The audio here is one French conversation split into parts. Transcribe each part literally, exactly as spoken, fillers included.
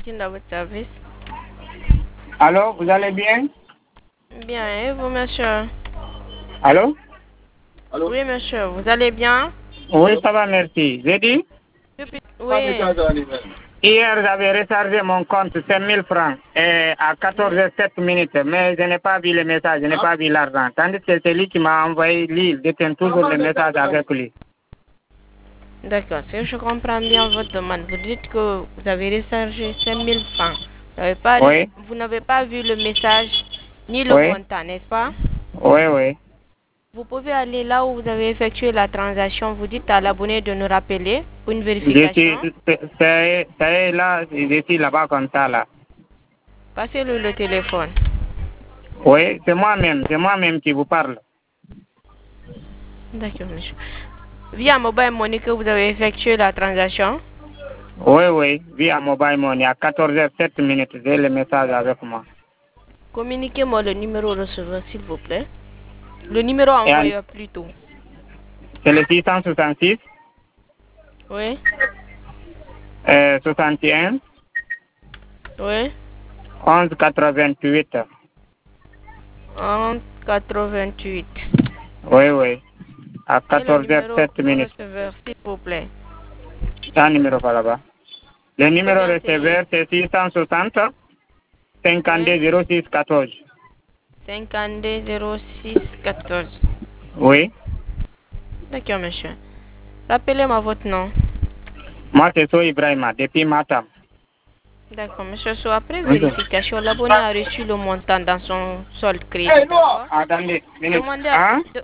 Martine dans votre service. Allô, vous allez bien? Bien, et vous, monsieur? Allô? Allô? Oui, monsieur, vous allez bien? Oui, ça va, merci. J'ai dit? Oui. Hier, j'avais rechargé mon compte cinq mille francs et à quatorze heures sept minutes, mais je n'ai pas vu le message, je n'ai pas vu l'argent. Tandis que c'est lui qui m'a envoyé, lui, il détient toujours le message avec lui. D'accord, si je comprends bien votre demande, vous dites que vous avez rechargé cinq mille francs. Vous n'avez pas, Oui. vous n'avez pas vu le message ni le Oui. montant, n'est-ce pas? Oui, oui. Vous pouvez aller là où vous avez effectué la transaction, vous dites à l'abonné de nous rappeler pour une Je vérification. suis, c'est c'est là, je suis là-bas comme ça, là. Passez-le le téléphone. Oui, c'est moi-même, c'est moi-même qui vous parle. D'accord, monsieur. Via Mobile Money que vous avez effectué la transaction? Oui, oui, via Mobile Money, à quatorze heures sept minutes, j'ai le message avec moi. Communiquez-moi le numéro receveur, s'il vous plaît. Le numéro Et en- envoyeur plutôt. C'est le six cent soixante-six, Oui, euh, soixante et un, oui. onze quatre-vingt-huit. En quatre-vingt-huit. Oui, oui, à Et le quatorze heures numéro sept minutes. receveur, s'il vous plaît. C'est un numéro par là-bas. Le Il faut numéro bien essayer. receveur, c'est six cent soixante, Oui. cinquante-deux zéro six quatorze. cinquante-deux zéro six quatorze. Oui, D'accord, monsieur. Rappelez-moi votre nom. moi c'est So Ibrahima, depuis Matam. D'accord, monsieur. So, après Oui. vérification, l'abonné a reçu le montant dans son solde crédit. D'accord? Attendez, minute. Demandez à... Hein? de-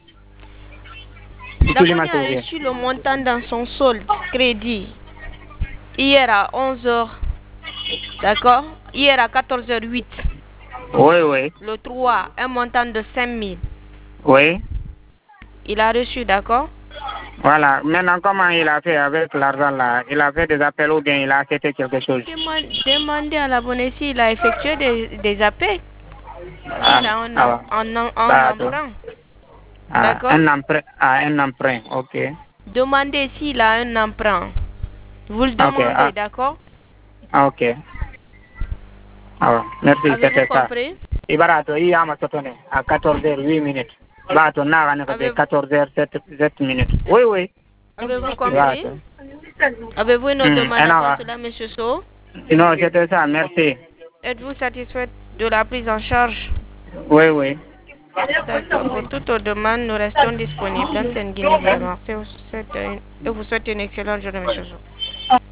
Tous les L'abonné a matins. reçu le montant dans son solde crédit hier à onze heures. D'accord? Hier à quatorze heures huit. Oui, oui. Le trois, un montant de cinq mille. Oui. Il a reçu, d'accord? Voilà. Maintenant, comment il a fait avec l'argent là? Il a fait des appels ou bien il a acheté quelque chose? Deman- Demandez à l'abonné s'il a effectué des, des appels. Ah, S'il a un, em- ah, un, em- un d'accord. emprunt. Ah, D'accord? un emprunt. Ah, un emprunt. Ok. Demandez s'il a un emprunt. Vous le Ok. demandez, Ah, d'accord? ah, ok. Ah, merci, Avez-vous c'était ça. compris? Ibarato, il y a ma sotone à quatorze heures huit minutes. Bato, n'a rien que Avez- quatorze heures sept minutes. Oui, oui. Avez-vous compris? Bato. Avez-vous une autre Hmm, demande et à non, part ah. cela, monsieur So? Non, c'était ça, merci. Êtes-vous satisfait de la prise en charge? Oui, oui. D'accord. Pour toute autre demande, nous restons disponibles. Antenne Guinée vous remercie et vous souhaite une excellente journée, monsieur So.